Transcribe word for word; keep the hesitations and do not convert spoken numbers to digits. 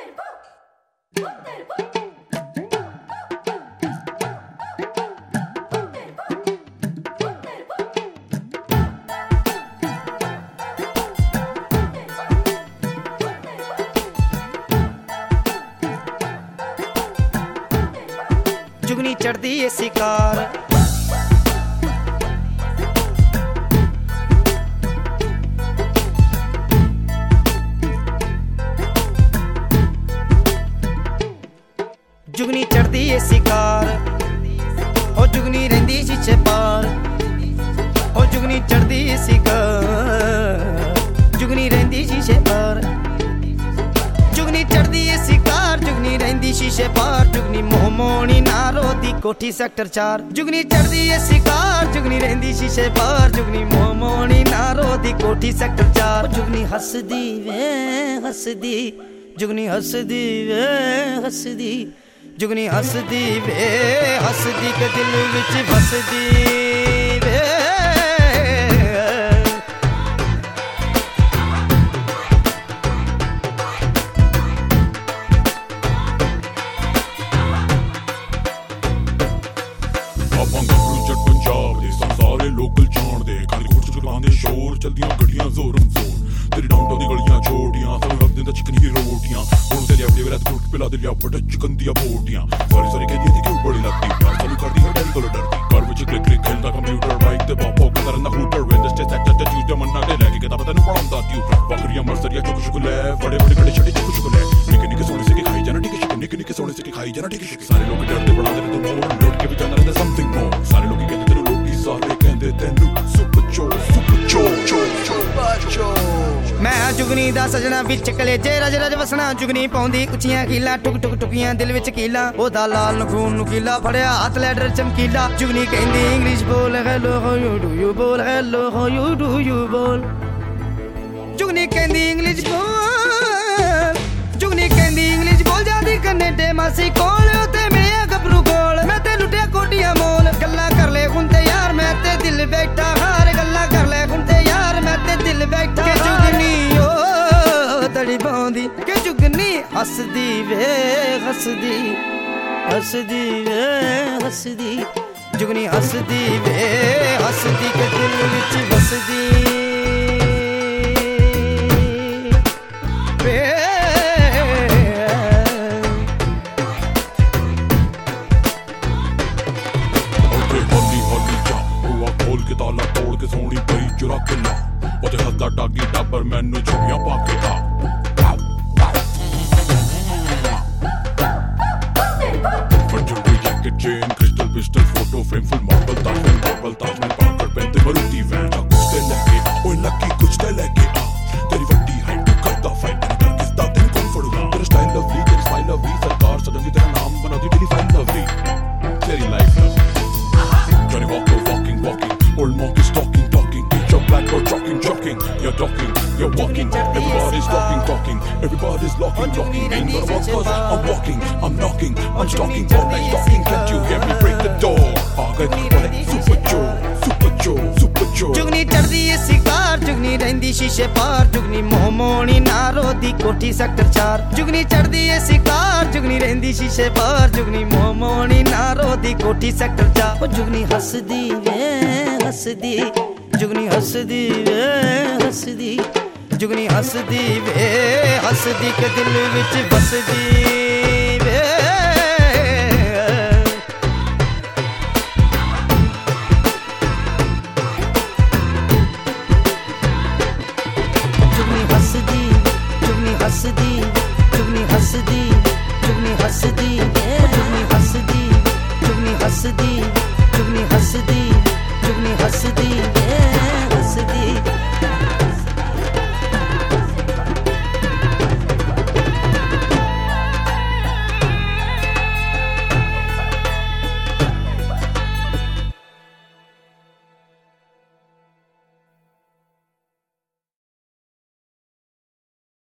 जुगनी चढ़दी ए शिकार जुगनी चढ़दी ए शिकार ओ जुगनी रहिंदी शीशे पार ओ जुगनी चढ़दी ए शिकार जुगनी रहिंदी शीशे पार जुगनी चढ़दी ए शिकार जुगनी रहिंदी शीशे पार जुगनी मोहमोनी नारो दी कोठी सेक्टर चार जुगनी चढ़दी ए शिकार जुगनी रहिंदी शीशे पार जुगनी मोहमोनी नारो दी कोठी सेक्टर चार जुगनी हसदी वे हसदी जुगनी हसदी वे हसदी जुगनी हसदी वे हसदी के दिल विच फसदी वे लोकल जाणदे घर घुट चुकांदे शोर चलदियां गड्डियां जोरम जोर तेरी डाउनटाउन दी गलियां छोड़ियां सब रब दिंदा चिकन ही रोटियां हुण ते लिया अपनी रात कुट पिला दे लिया बड़ा चिकन दियां बोटियां सारी सारी कहदी थी क्यों बड़ी लगती प्यार चालू कर दी हर डैडी कोल डरदी घर विच क्लिक क्लिक खेलदा कंप्यूटर माइक ते पापा करदा रंदा हूटर वेंडस्टे सेट ते ट्यूसडे मन्ना ते लेके किताब तैनूं पढ़ांदा ट्यूटर बकरियां मर्सरियां चुक चुक ले बड़े बड़े कड़े छड़ी चुक चुक ले निक्के निक्के सोने से के खाई जाना ठीक है निक्के निक्के सोने से के खाई जाना ठीक है सारे लोग डरदे बड़ा दे तू मोर लौट के भी जाना रहंदा समथिंग मोर सारे लोग कहंदे तेनूं लोकी सारे कहंदे तेनूं सुपर चो सुपर चो चो सुपर चो मैं जुगनी दा सजना विच कलेजे रज रज वसना जुगनी पाउंदी कुचियां कीला टुक टुक टुकियां दिल विच कीला ओदा लाल नखून नुकीला फड़िया हाथ लैडर चमकीला जुगनी कहंदी इंग्लिश बोल hello how you do you बोल hello how you do you बोल जुगनी कहंदी इंग्लिश बोल जुगनी कहंदी इंग्लिश बोल जादी कनेडे मासी कोल ते मेरे गबरू कोल मैं ते लुटिया कोटियां मोल गल्ला कर ले हुण ते यार मैं ते दिल बैठा हार गल्ला कर ले हुण ते यार मैं ते दिल बैठा जुगनी ओ तड़ी पाउंदी के जुगनी हसदी वे हसदी हसदी वे हसदी जुगनी हसदी वे हसदी के दिल विच बसदी वे के ताला तोड़ के सोनी पई चुरा के ला ओते हसदा डागी टाबर मैनू छुपियां पा के था jewellery jacket chain crystal pistol photo frame full marble Taj Mahal marble Taj Mahal पाकर पहनते मरुती वैन कुछ ते लेके ओए लकी कुछ ते लेके आ तेरी वड्डी हाइट तू करदा फाइट कर किसदा तेन कौन फड़ूगा तेरा स्टाइल लवली तेरी स्माइल लवली सरकार सडनली तेरा नाम बना दी तेरी फाइल लवली तेरी life lovely Johnny Walker walking walking old monkeys talking talking your black or talking talking you're talking you're walking everybody's talking talking everybody's locking locking ain't gonna walk cause I'm walking I'm knocking I'm stalking all night stalking can't you hear me break the door aa gaye super Joe super Joe super Joe Jugni चढ़दी ए शिकार जुगनी रहिंदी शीशे पार जुगनी मोहमोनी नारो दी कोठी sector चार जुगनी चढ़दी ए शिकार जुगनी रहिंदी शीशे पार जुगनी मोहमोनी नारो दी कोठी सेक्टर चार ओ जुगनी हसदी वे हसदी जुगनी हसदी वे हसदी जुगनी हसदी वे हसदी के दिल विच बसदी वे जुगनी हसदी जुगनी हसदी जुगनी हसदी जुगनी हसदी जुगनी हसदी जुगनी हसदी जुगनी हसदी जुगनी हसदी हसदी